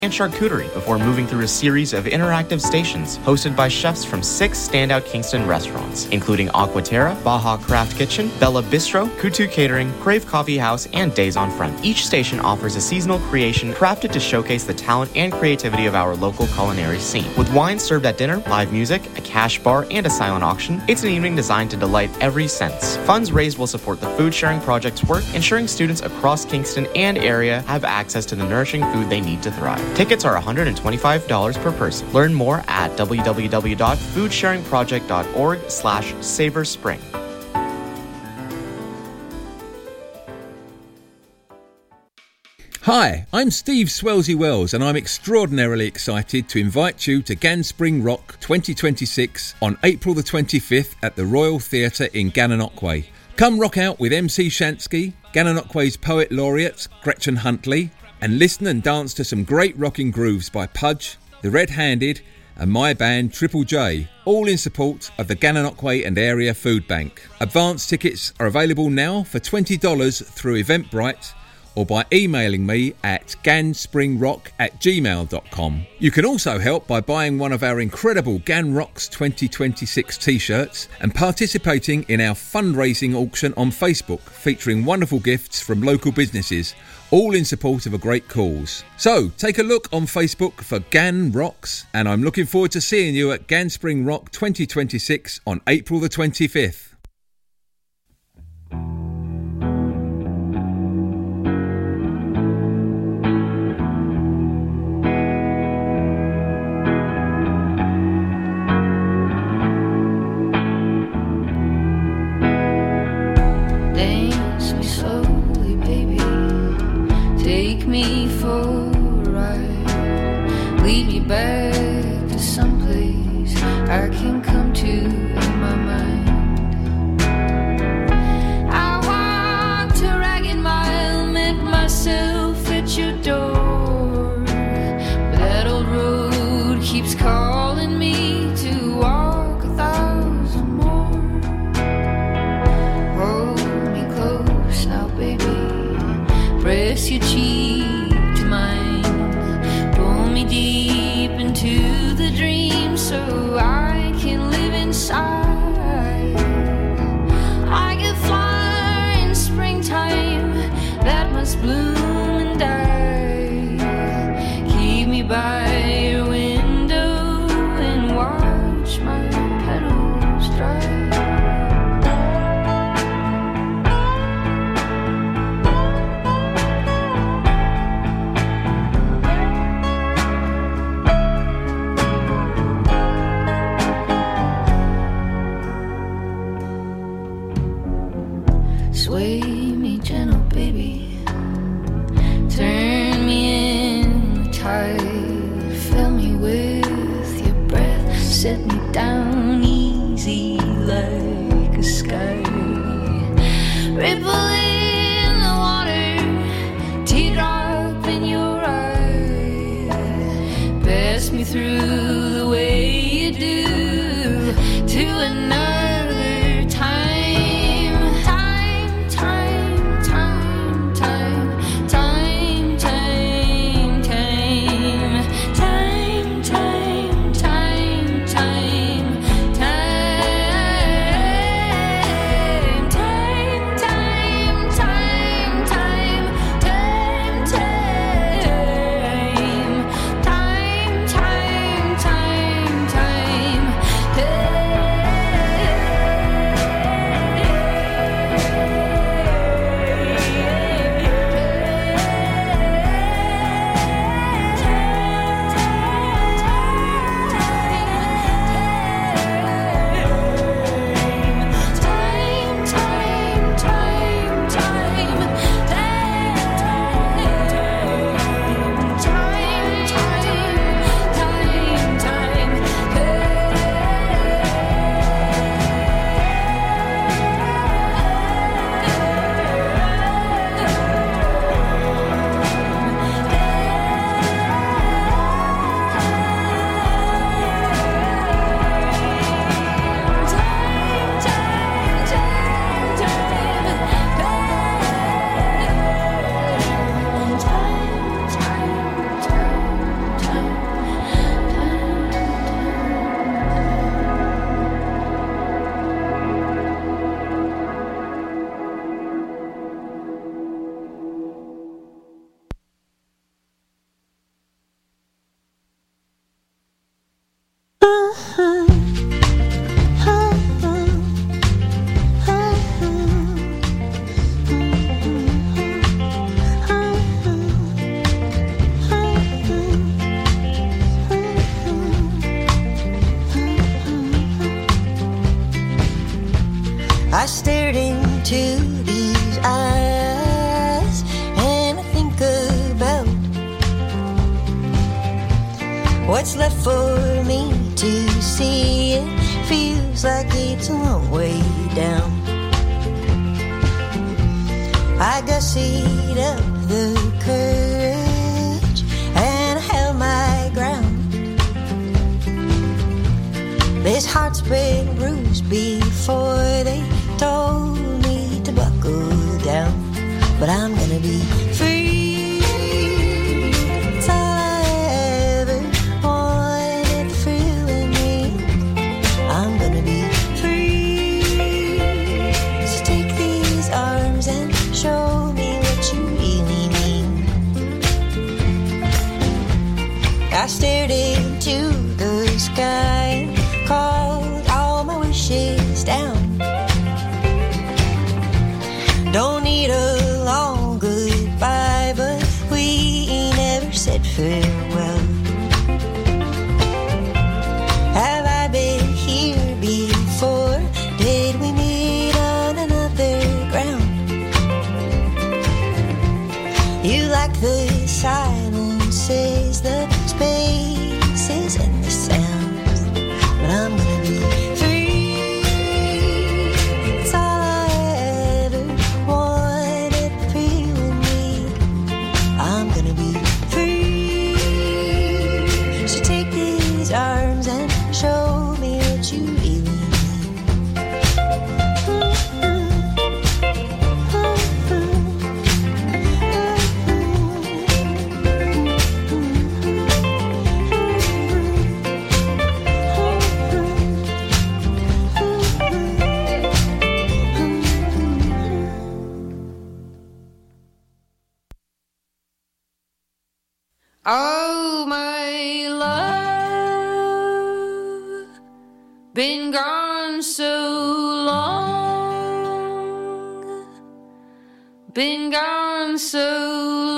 and charcuterie before moving through a series of interactive stations hosted by chefs from 6 standout Kingston restaurants, including Aquaterra, Baja Craft Kitchen, Bella Bistro, Kutu Catering, Crave Coffee House, and Days on Front. Each station offers a seasonal creation crafted to showcase the talent and creativity of our local culinary scene. With wine served at dinner, live music, a cash bar, and a silent auction, it's an evening designed to delight every sense. Funds raised will support the Food Sharing Project's work, ensuring students across Kingston and area have access to the nourishing food they need to thrive. Tickets are $125 per person. Learn more at www.foodsharingproject.org/savorspring. Hi, I'm Steve Swelsey Wells and I'm extraordinarily excited to invite you to Ganspring Rock 2026 on April the 25th at the Royal Theatre in Gananoque. Come rock out with MC Shansky, Gananoque's Poet Laureate Gretchen Huntley, and listen and dance to some great rocking grooves by Pudge, The Red Handed and my band Triple J, all in support of the Gananoque and Area Food Bank. Advance tickets are available now for $20 through Eventbrite or by emailing me at ganspringrock@gmail.com. You can also help by buying one of our incredible Gan Rocks 2026 t-shirts and participating in our fundraising auction on Facebook featuring wonderful gifts from local businesses, all in support of a great cause. So take a look on Facebook for Gan Rocks, and I'm looking forward to seeing you at Ganspring Rock 2026 on April the 25th. Take me for a ride, lead me back to someplace I can come to in my mind. I walked a ragged mile, met myself at your door, but that old road keeps calling me to walk 1,000 more. Hold me close now, baby, press your cheek to mine, pull me deep into the dream so I can live inside. I could fly in springtime that must bloom and die. Keep me by your window and watch my petals dry. Sway me gentle, baby, turn me in the tide, fill me with your breath, set me down easy like a sky. Ripple in the water, teardrop in your eye, pass me through the way you do to another time. I stared into these eyes and I think about what's left for me to see. It feels like it's a long way down. I gussied up the courage and I held my ground. This heart's been bruised before they told me to buckle down. But I'm gonna be free. It's all I ever wanted, the feeling me. I'm gonna be free. So take these arms and show me what you really mean. I stared into the sky, called all my wishes down. Don't need a long goodbye, but we never said farewell. Have I been here before? Did we meet on another ground? You like the silences, the spaces and the sounds, but I'm gonna be free. It's all I ever wanted, free with me. I'm gonna be free. So take these arms and show me what you really mean. Oh, my love, been gone so long, been gone so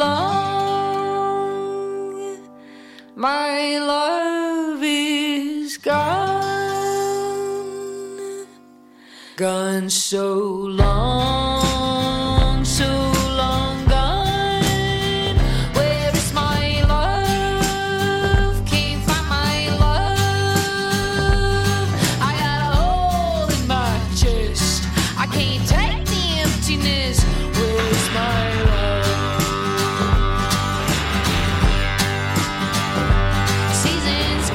long, my love is gone, gone so long, so long gone. Where is my love? Can't find my love. I got a hole in my chest, I can't take the emptiness. Where is my love? Seasons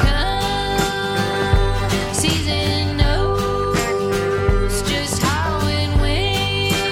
come, season knows just how and when.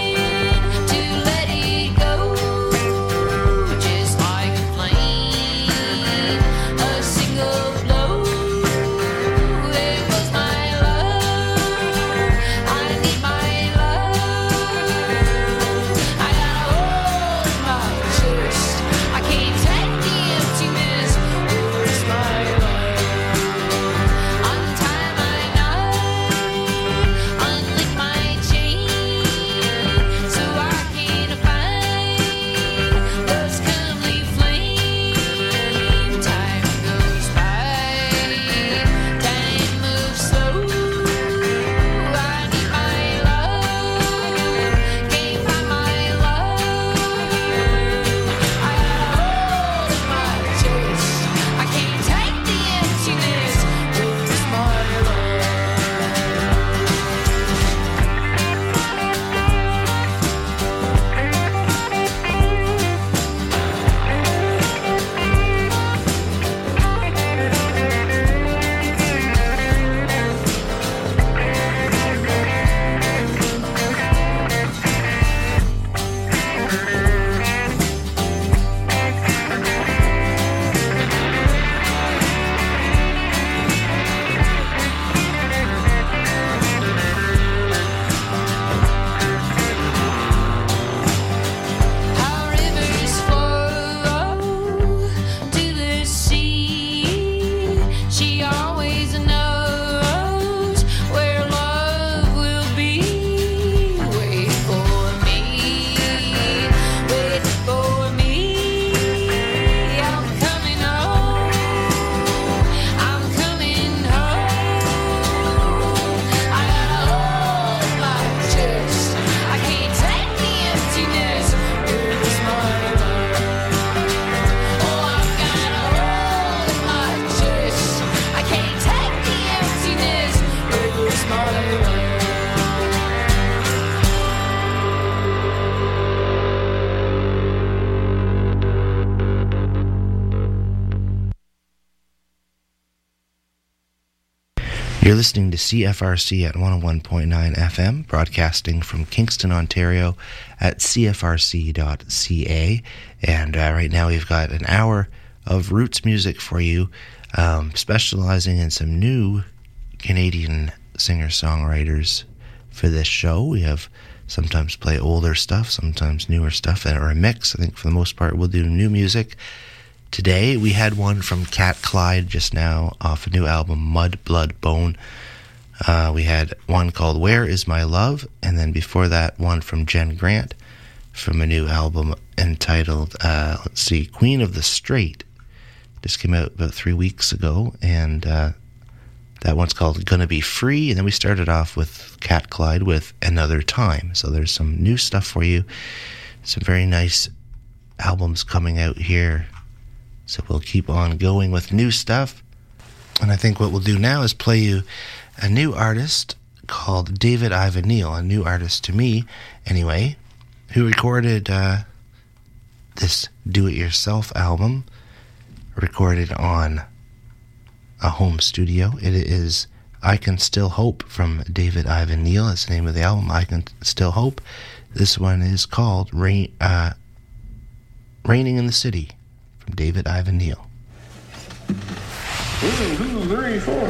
You're listening to CFRC at 101.9 FM, broadcasting from Kingston, Ontario at cfrc.ca. And right now we've got an hour of roots music for you, specializing in some new Canadian singer-songwriters for this show. We have sometimes play older stuff, sometimes newer stuff, or a mix. I think for the most part we'll do new music. Today we had one from Cat Clyde just now off a new album, Mud, Blood, Bone. We had one called Where Is My Love, and then before that one from Jen Grant from a new album entitled, Queen of the Straight. Just came out about 3 weeks ago, and that one's called Gonna Be Free. And then we started off with Cat Clyde with Another Time. So there's some new stuff for you, some very nice albums coming out here. So we'll keep on going with new stuff. And I think what we'll do now is play you a new artist called David Ivan Neal, a new artist to me anyway, who recorded this do-it-yourself album, recorded on a home studio. It is I Can Still Hope from David Ivan Neal. That's the name of the album, I Can Still Hope. This one is called Raining in the City from David Ivan Neal. 1, 2, 3, 4.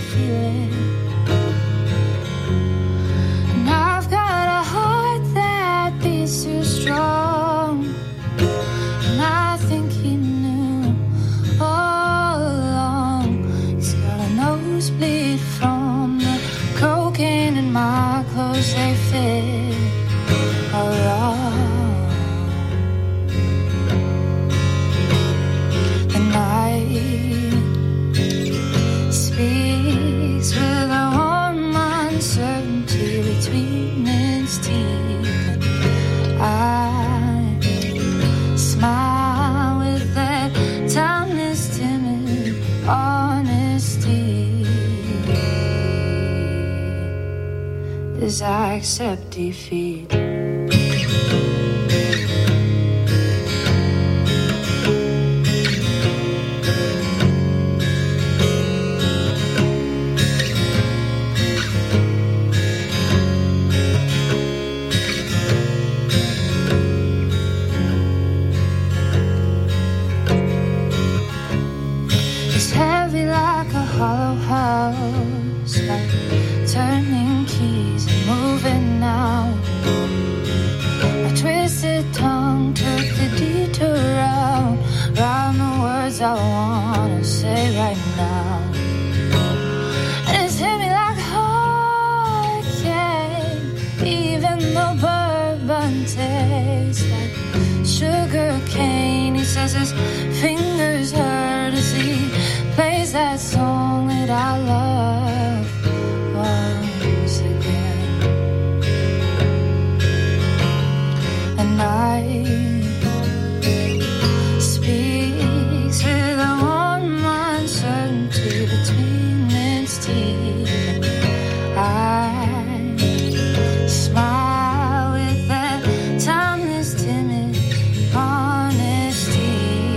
feel it. And I've got a heart that beats too strong. And I think he knew all along. He's got a nosebleed from the cocaine in my clothes. They fit wrong. The night speaks with a warm uncertainty between its teeth, and I smile with that timeless, timid honesty as I accept defeat. Hollow house, like turning keys and moving now. My twisted tongue took the detour round the words I wanna say right now. And it's hit me like hurricane, even though bourbon tastes like sugar cane. He says his fingers hurt as he plays that song that I love once again. And night speaks with a warm uncertainty between its teeth. I smile with that timeless, timid honesty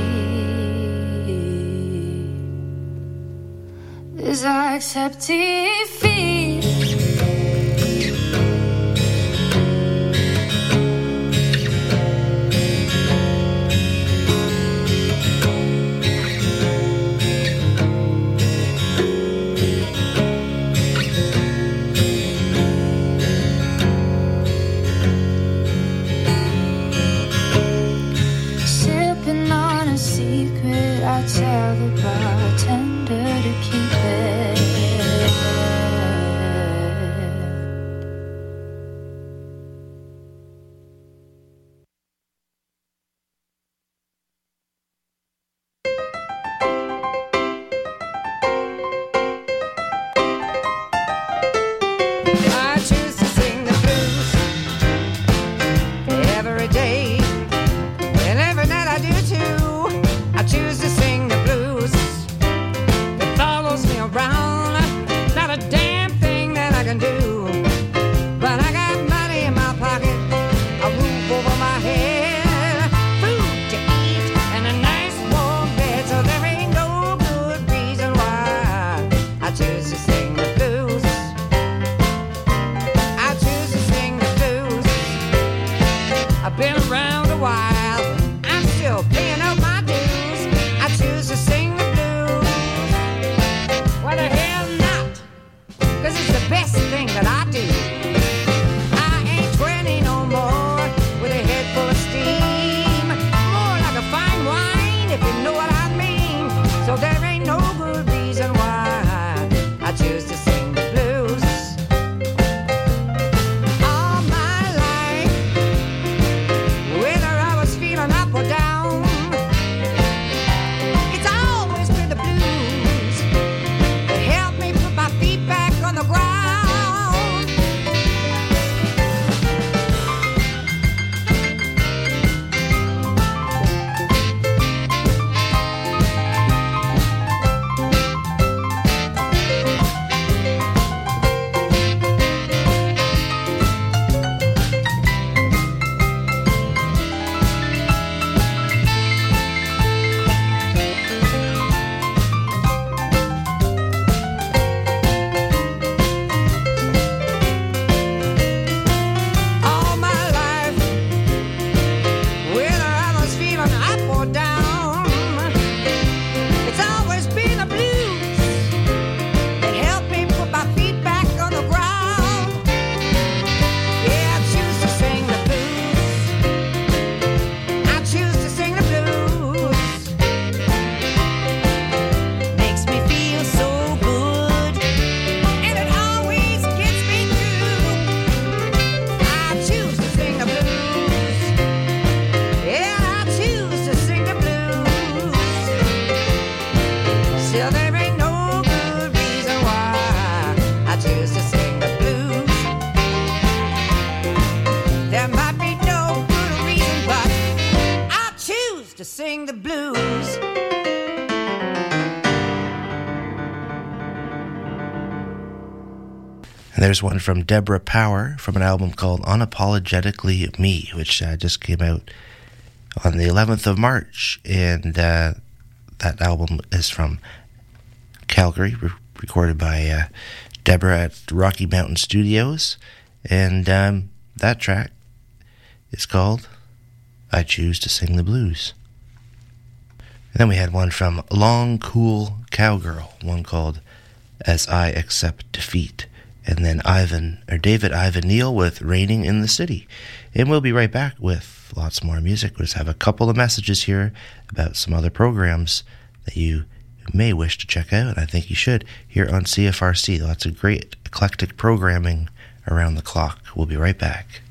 as I accept defeat. Sipping on a secret, I tell the bartender to keep it. I choose to sing the blues every day, and every night I do too. I choose to sing the blues. It follows me around, not a damn thing that I can do. But I got money in my pocket, a roof over my head, food to eat, and a nice warm bed. So there ain't no good reason why I choose to sing the blues. I choose to sing the blues. I've been around a while, I'm still paying up my dues. I choose to sing the blues. Why the hell not? 'Cause it's the best thing that I do. I ain't 20 no more with a head full of steam. More like a fine wine, if you know what I mean. So there ain't no good reason why I choose And there's one from Deborah Power from an album called Unapologetically Me, which just came out on the 11th of March. And that album is from Calgary, recorded by Deborah at Rocky Mountain Studios. And that track is called I Choose to Sing the Blues. And then we had one from Long Cool Cowgirl, one called As I Accept Defeat. And then David Ivan Neal with Raining in the City. And we'll be right back with lots more music. We'll just have a couple of messages here about some other programs that you may wish to check out. I think you should here on CFRC. Lots of great eclectic programming around the clock. We'll be right back.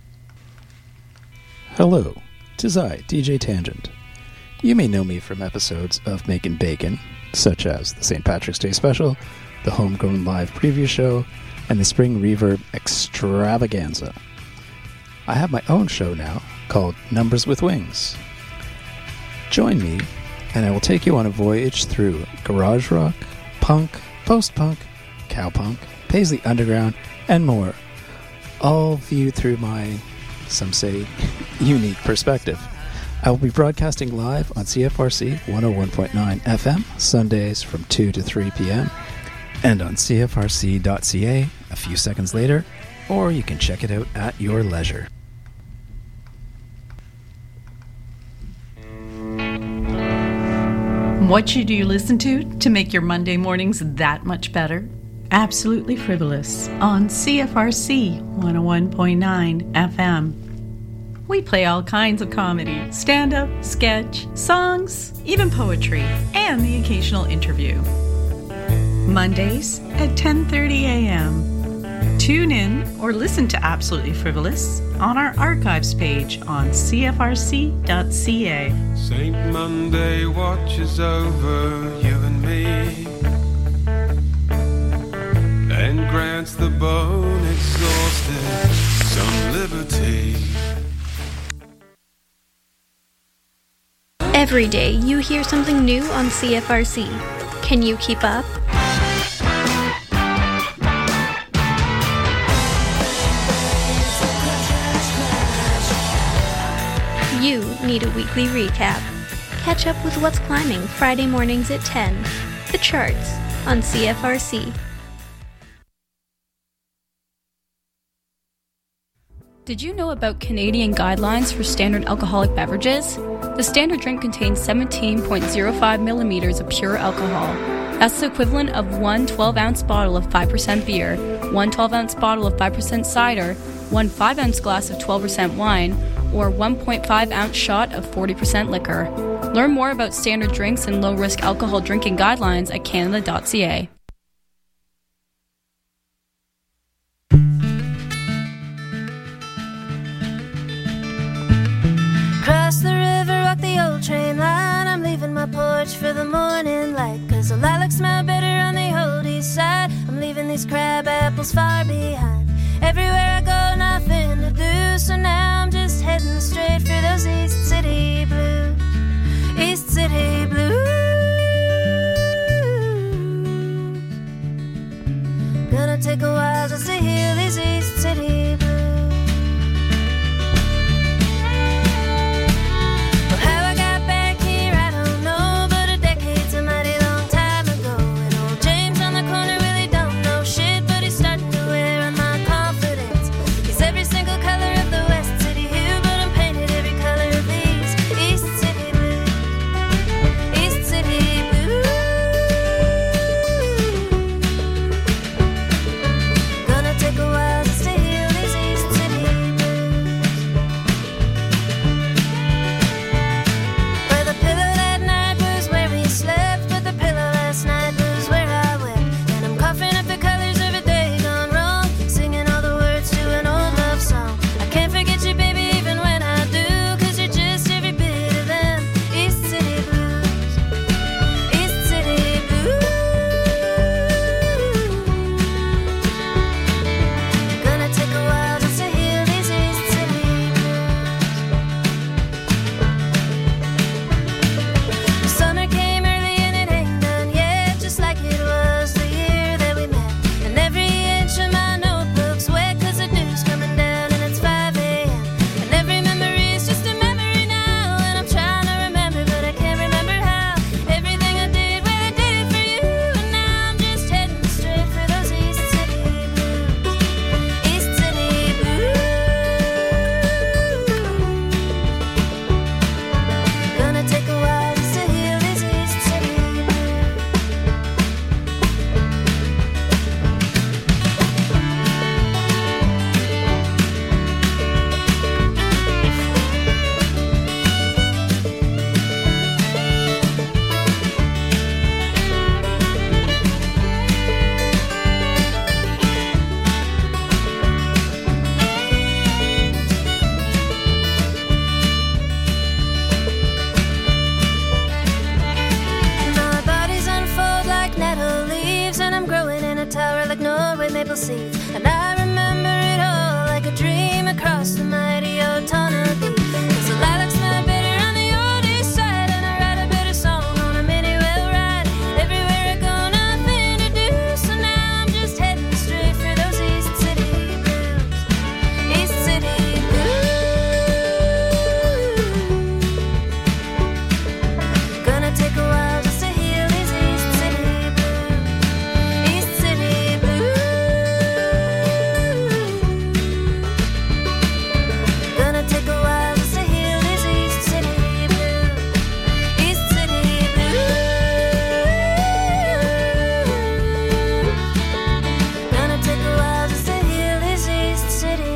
Hello, 'tis I, DJ Tangent. You may know me from episodes of Making Bacon, such as the St. Patrick's Day Special, the Homegrown Live Preview Show, and the Spring Reverb Extravaganza. I have my own show now called Numbers with Wings. Join me, and I will take you on a voyage through garage rock, punk, post-punk, cowpunk, Paisley Underground, and more, all viewed through my, some say, unique perspective. I will be broadcasting live on CFRC 101.9 FM, Sundays from 2 to 3 p.m., and on CFRC.ca a few seconds later, or you can check it out at your leisure. What should you listen to make your Monday mornings that much better? Absolutely Frivolous on CFRC 101.9 FM. We play all kinds of comedy, stand-up, sketch, songs, even poetry, and the occasional interview. Mondays at 10:30 a.m. Tune in or listen to Absolutely Frivolous on our archives page on cfrc.ca. Saint Monday watches over you and me and grants the bone exhausted some liberty. Every day you hear something new on CFRC. Can you keep up? You need a weekly recap. Catch up with what's climbing Friday mornings at 10. The charts on CFRC. Did you know about Canadian guidelines for standard alcoholic beverages? The standard drink contains 17.05 millimeters of pure alcohol. That's the equivalent of one 12-ounce bottle of 5% beer, one 12-ounce bottle of 5% cider, one 5-ounce glass of 12% wine, or 1.5-ounce shot of 40% liquor. Learn more about standard drinks and low-risk alcohol drinking guidelines at canada.ca. Cross the river, walk the old train line. I'm leaving my porch for the morning light, 'cause the lilacs smell better on the old east side. I'm leaving these crab apples far behind. Everywhere I go, nothing to do, so now I'm just heading straight for those East City blues. East City blues. Gonna take a while just to hear these East City blues. Well, how I got back here, I don't know, but a decade's a mighty long time ago. And old James on the corner really don't know shit, but he's starting to wear on my confidence. He's every single color of the West City hue, but I'm painted every color of these East City blues. East City blues. Gonna take a while maple seeds. And I remember it all like a dream across the mighty Otonabee. Cause the lilacs smell bitter on the old east side, and I write a bitter song on a mini rail ride. Everywhere I go, nothing to do, so now I'm just heading straight for those East City blues. East City blues. Gonna take a while just to heal these East City blues. East City blues. Gonna take a while just to heal these East City blues. East City blues. Gonna take a while just to heal these East City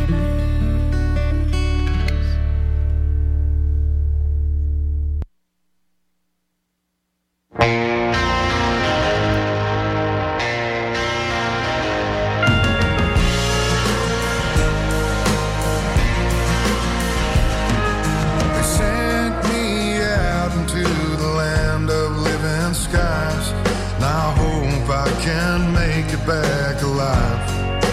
They sent me out into the land of living skies. Now I hope I can make it back alive.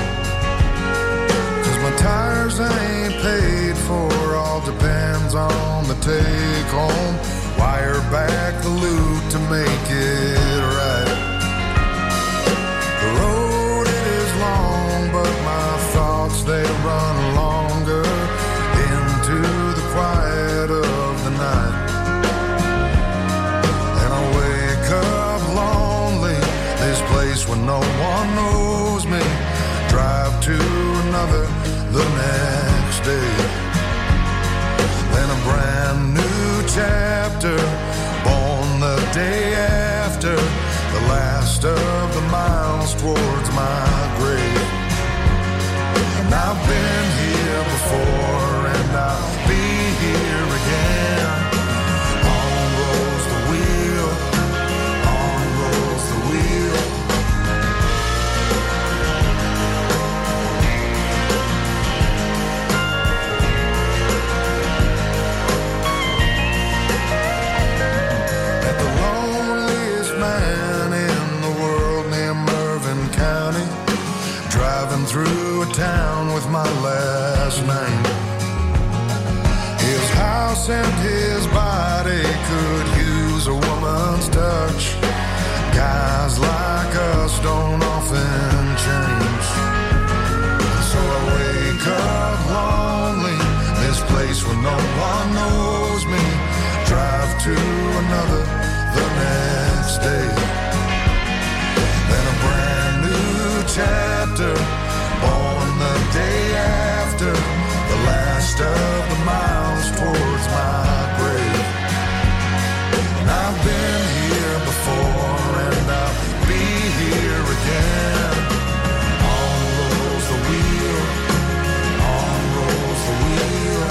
Cause my tires ain't paid for, all depends on the take home. Wire back the loot to make it right. The road it is long, but my thoughts they run longer into the quiet of the night. And I wake up lonely, this place where no one knows me. Drive to another the next day. Then a brand new chapter, born the day after, the last of the miles towards my grave. And I've been here before, and I'll be here again. On rolls the wheel, on rolls the wheel. At the loneliest man in the world near Mervyn County, driving through a town with my last name. His house and his body could use a woman's touch. Guys like us don't often change. And so I wake up lonely, this place where no one knows me. Drive to another the next day. Then a brand new chapter, born the day after, the last of the miles towards my grave. And I've been here before, and I'll be here again. On rolls the wheel, on rolls the wheel.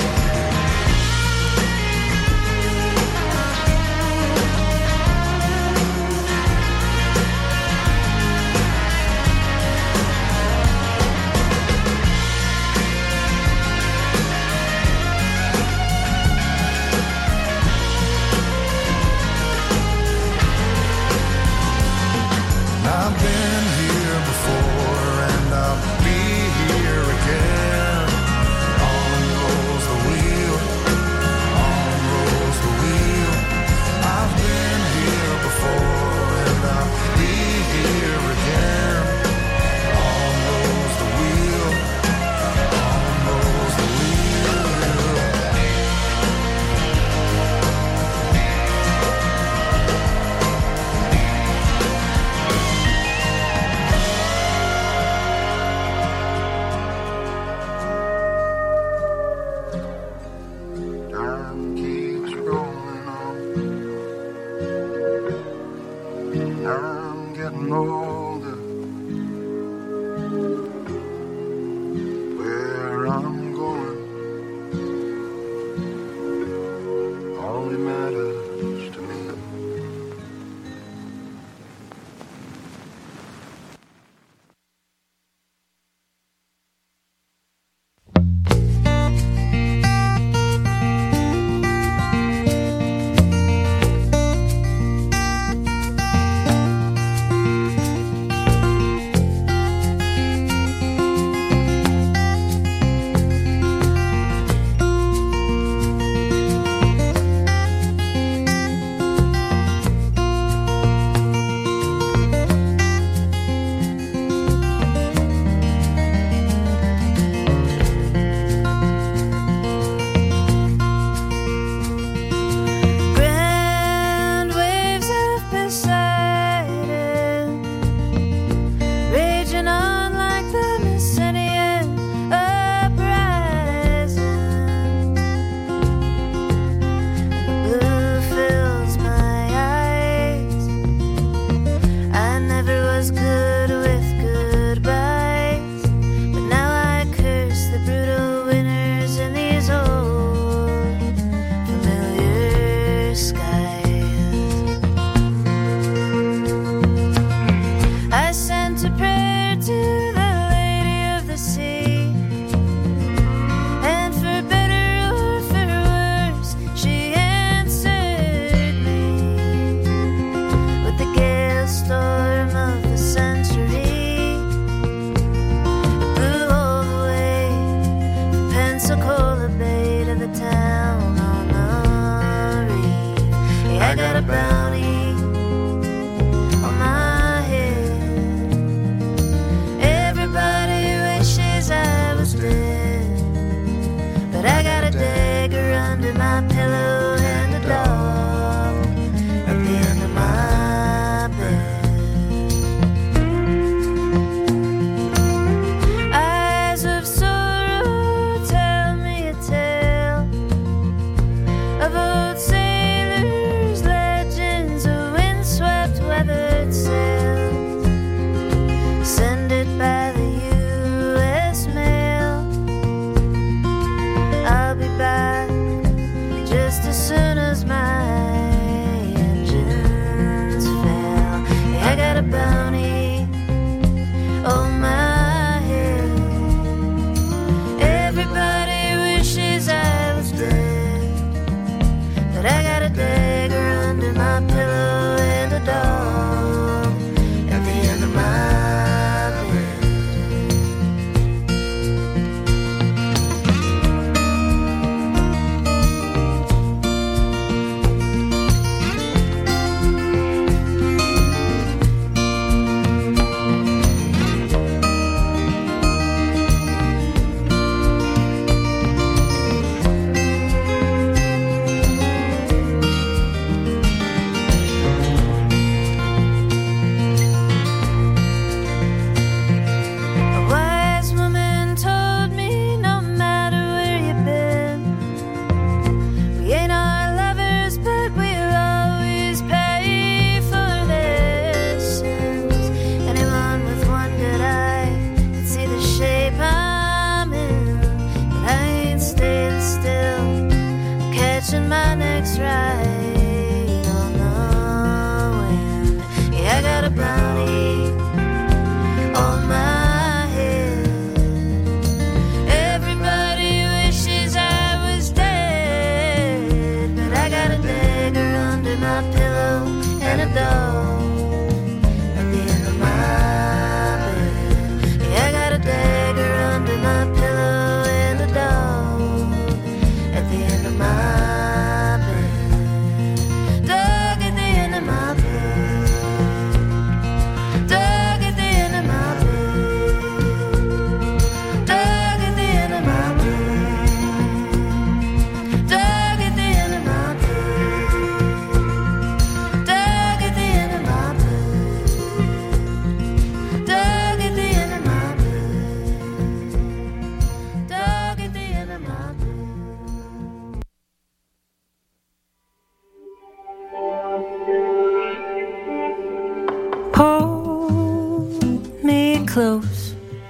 me close.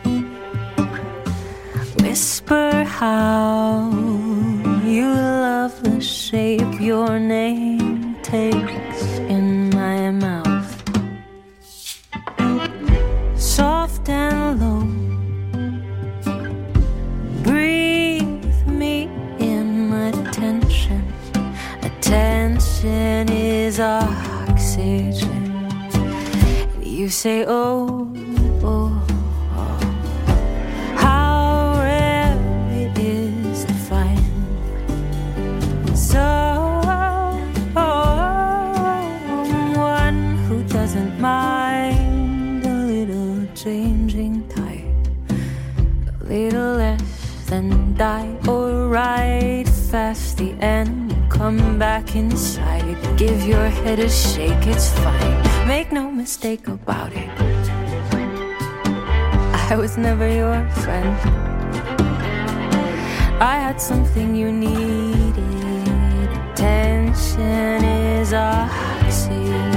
Whisper how you love the shape your name takes in my mouth. Soft and low, breathe me in attention. Attention is oxygen. You say, oh, oh, oh, how rare it is to find someone who doesn't mind a little changing tide, a little less than die, or ride fast the end, come back inside, give your head a shake, it's fine, make no mistake about it, I was never your friend. I had something you needed. Attention is oxygen.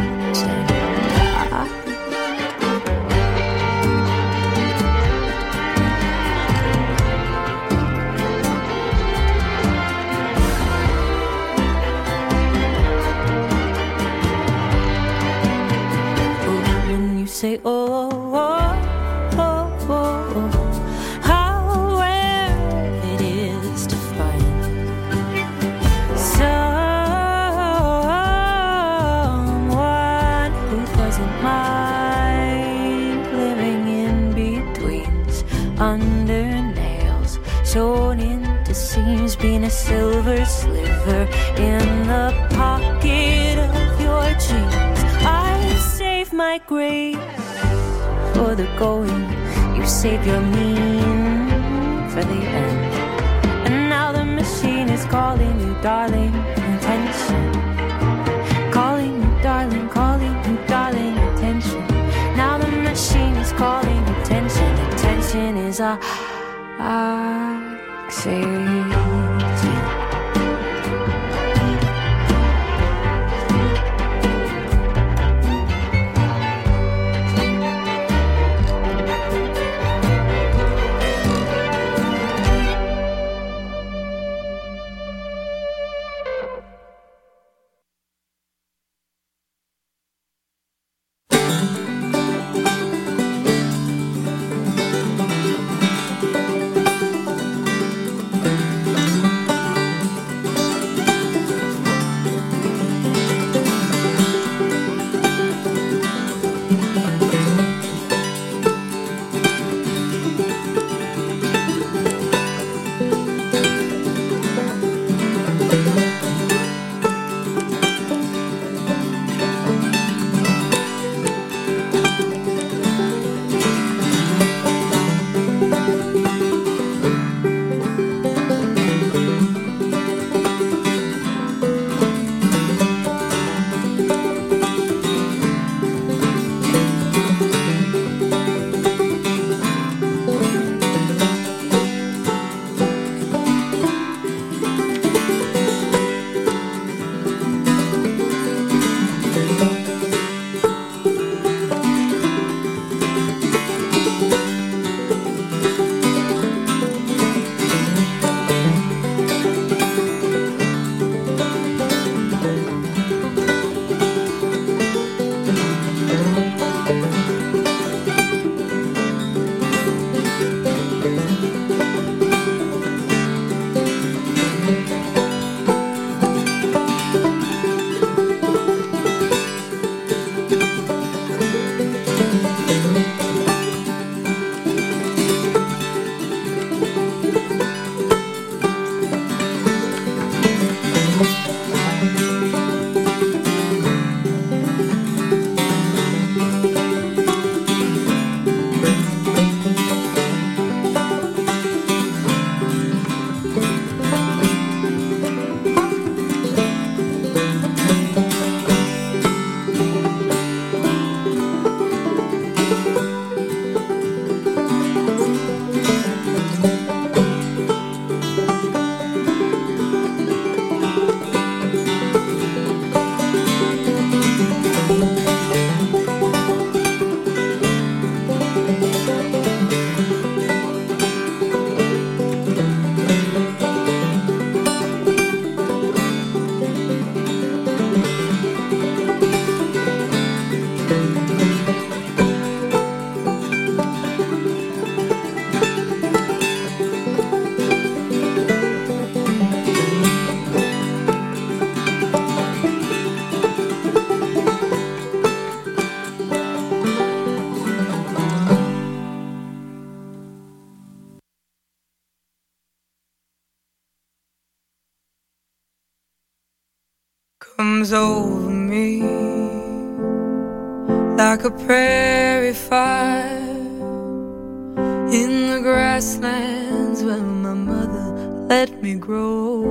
When you say, oh, oh, oh, oh, oh, how rare it is to find someone who doesn't mind living in betweens, under nails, sewn into seams, being a silver sliver in the pocket of your jeans. I save my grace for the going, you save your mean for the end. And now the machine is calling you, darling, attention. Calling you, darling, attention. Now the machine is calling attention. Attention is oxygen. comes over me like a prairie fire in the grasslands where my mother let me grow.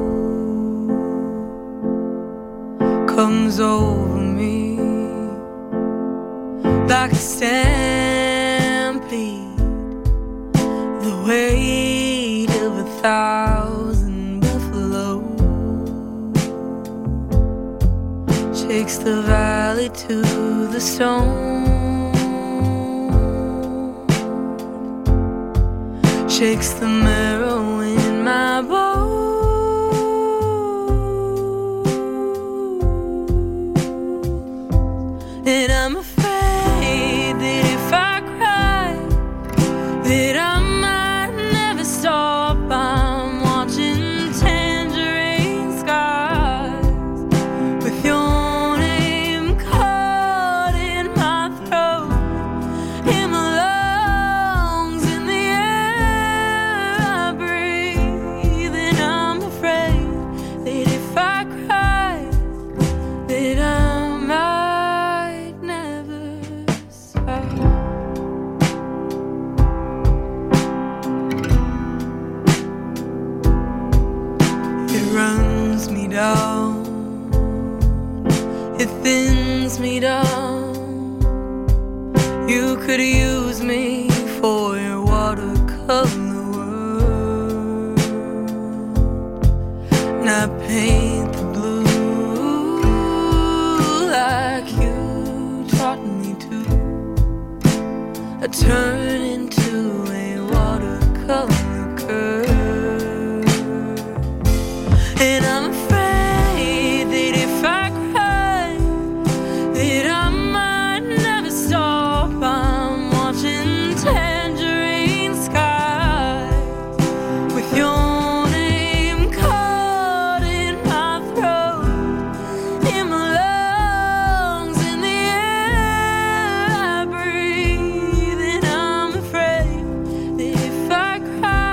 Comes over me like a stampede, the weight of 1,000 buffalo shakes the valley to the stone, shakes the marrow in my bones. And I'm afraid that if I cry, that I might never stop. I'm watching tangerine skies with your name caught in my throat, in my lungs, in the air I breathe. And I'm afraid that if I cry, that I might never stop. It runs me down, it thins me down. You could use me for your watercolor world, and I paint the blue like you taught me to. I turn into a watercolor curve. And I'm afraid that if I cry, that I might never stop. I'm watching tangerine skies with your name caught in my throat, in my lungs, in the air I breathe. And I'm afraid that if I cry,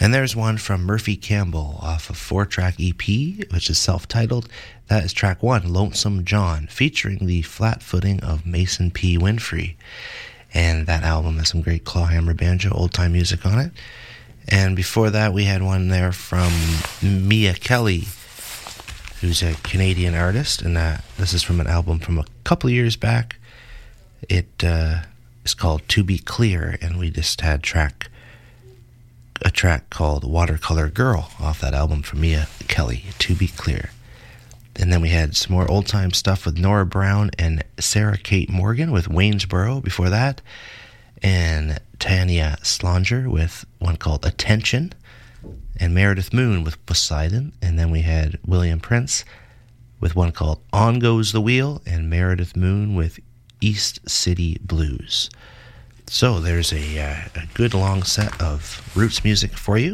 And there's one from Murphy Campbell off a 4-track EP, which is self-titled. That is track 1, Lonesome John, featuring the flat footing of Mason P. Winfrey. And that album has some great clawhammer banjo, old-time music on it. And before that, we had one there from Mia Kelly, who's a Canadian artist. And this is from an album from a couple of years back. It is called To Be Clear, and we just had a track called Watercolor Girl off that album from Mia Kelly, To Be Clear. And then we had some more old-time stuff with Nora Brown and Sarah Kate Morgan with Waynesboro before that, and Tanya Slonger with one called Attention, and Meredith Moon with Poseidon. And then we had William Prince with one called On Goes the Wheel, and Meredith Moon with East City Blues. So there's a good long set of roots music for you.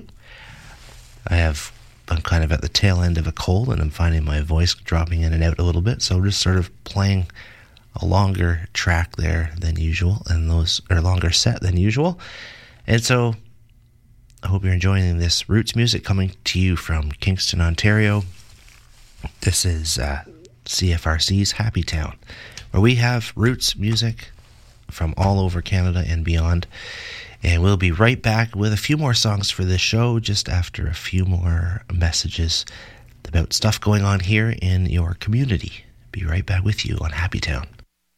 I'm kind of at the tail end of a cold, and I'm finding my voice dropping in and out a little bit, so just sort of playing a longer track there than usual, and those are longer set than usual. And so I hope you're enjoying this roots music coming to you from Kingston, Ontario. This is CFRC's Happy Town, where we have roots music from all over Canada and beyond. And we'll be right back with a few more songs for this show just after a few more messages about stuff going on here in your community. Be right back with you on Happy Town.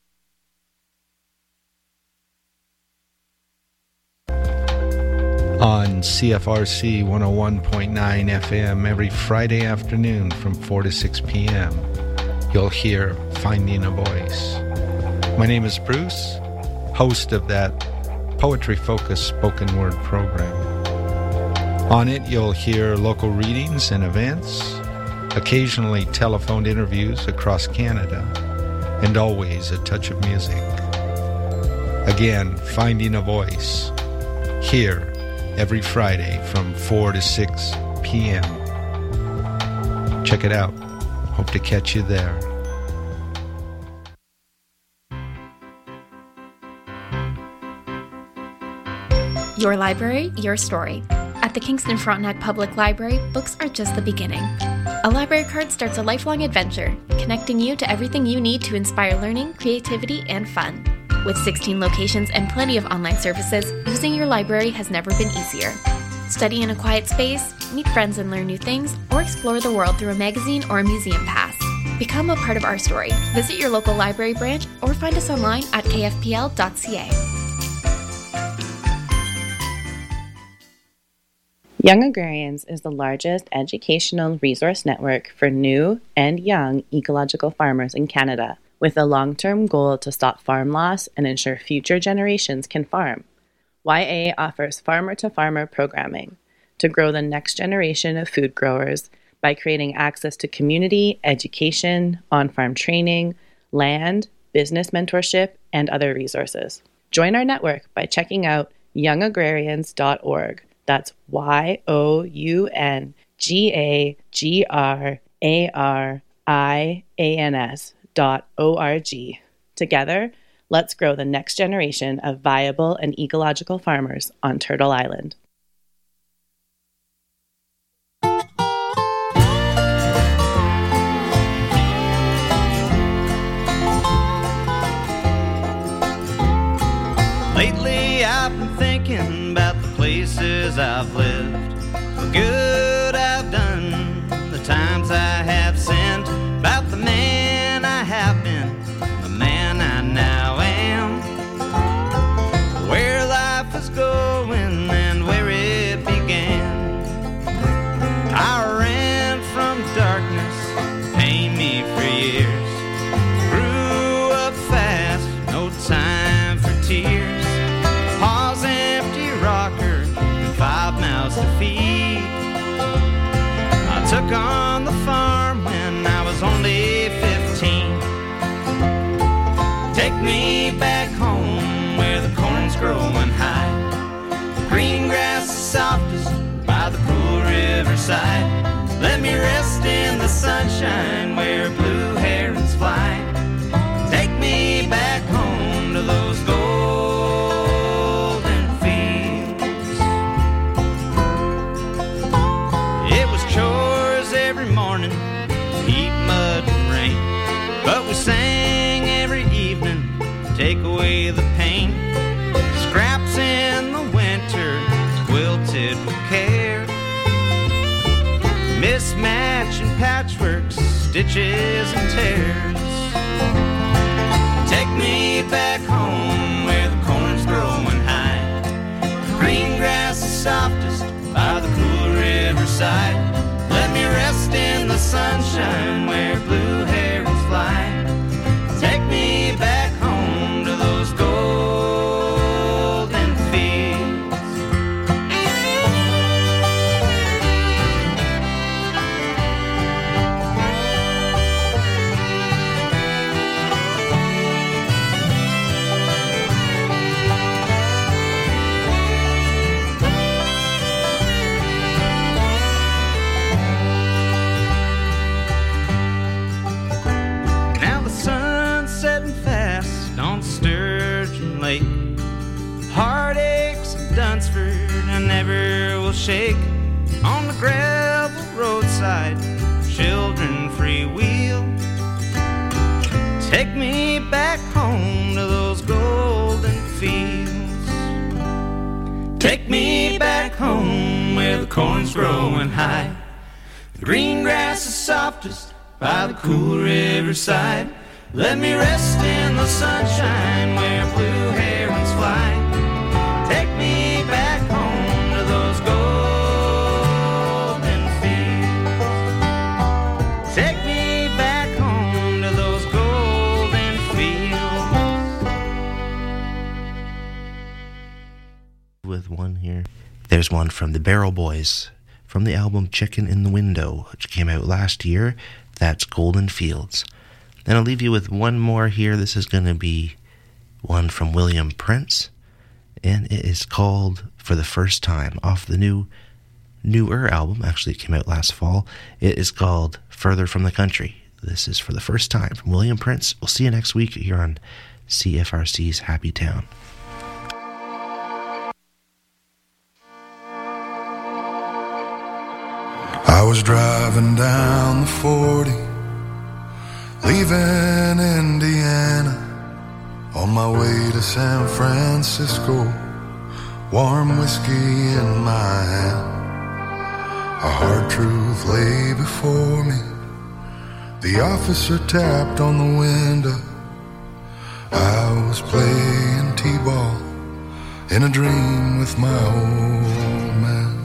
On CFRC 101.9 FM every Friday afternoon from 4 to 6 p.m., you'll hear Finding a Voice. My name is Bruce, host of that poetry-focused spoken word program. On it, you'll hear local readings and events, occasionally telephoned interviews across Canada, and always a touch of music. Again, Finding a Voice, here every Friday from 4 to 6 p.m. Check it out. Hope to catch you there. Your library, your story. At the Kingston Frontenac Public Library, books are just the beginning. A library card starts a lifelong adventure, connecting you to everything you need to inspire learning, creativity, and fun. With 16 locations and plenty of online services, using your library has never been easier. Study in a quiet space, meet friends and learn new things, or explore the world through a magazine or a museum pass. Become a part of our story. Visit your local library branch or find us online at kfpl.ca. Young Agrarians is the largest educational resource network for new and young ecological farmers in Canada, with a long-term goal to stop farm loss and ensure future generations can farm. YA offers farmer-to-farmer programming to grow the next generation of food growers by creating access to community, education, on-farm training, land, business mentorship, and other resources. Join our network by checking out youngagrarians.org. That's youngagrarians.org. Together, let's grow the next generation of viable and ecological farmers on Turtle Island. Lately I've been thinking about the places I've lived, the good I've done, the times I have sinned, about the man I have been, the man I now am, where life is going and where it began. I ran from darkness, pain me for years, grew up fast, no time for tears. Pa's empty rocker and 5 mouths to feed. I took on the farm when I was only 15. Take me back home where the corn's growing high. The green grass is softest by the cool riverside. Let me rest in the sunshine where blue herons fly. Take me back home to those golden fields. morning, heat, mud, and rain. But we sang every evening, take away the pain. Scraps in the winter, quilted with care. Mismatching patchwork, stitches and tears. Take me back home where the corn's growing high. The green grass is softest by the cool riverside. Let me rest in the sunshine where blue herons fly. Take me back home to those golden fields. Lake. Heartaches of Dunsford I never will shake. On the gravel roadside, children freewheel. Take me back home to those golden fields. Take me back home where the corn's growing high. The green grass is softest by the cool riverside. Let me rest in the sunshine where blue herons fly. Take me back home to those golden fields. Take me back home to those golden fields. With one here. There's one from the Barrel Boys from the album Chicken in the Window, which came out last year. That's Golden Fields. Then I'll leave you with one more here. This is going to be one from William Prince, and it is called For the First Time, off the newer album. Actually, it came out last fall. It is called Further from the Country. This is For the First Time from William Prince. We'll see you next week here on CFRC's Happy Town. I was driving down the 40, leaving Indiana, on my way to San Francisco, warm whiskey in my hand. A hard truth lay before me. The officer tapped on the window. I was playing t-ball in a dream with my old man,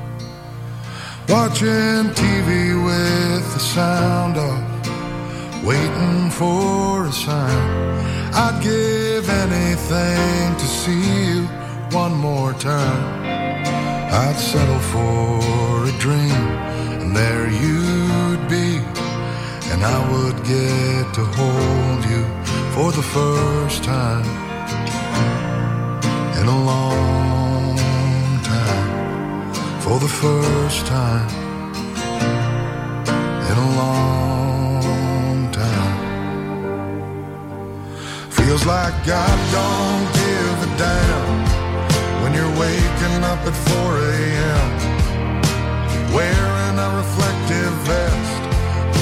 watching TV with the sound off, waiting for a sign. I'd give anything to see you one more time. I'd settle for a dream, and there you'd be, and I would get to hold you for the first time in a long time. For the first time in a long time. Feels like God don't give a damn when you're waking up at 4 a.m. wearing a reflective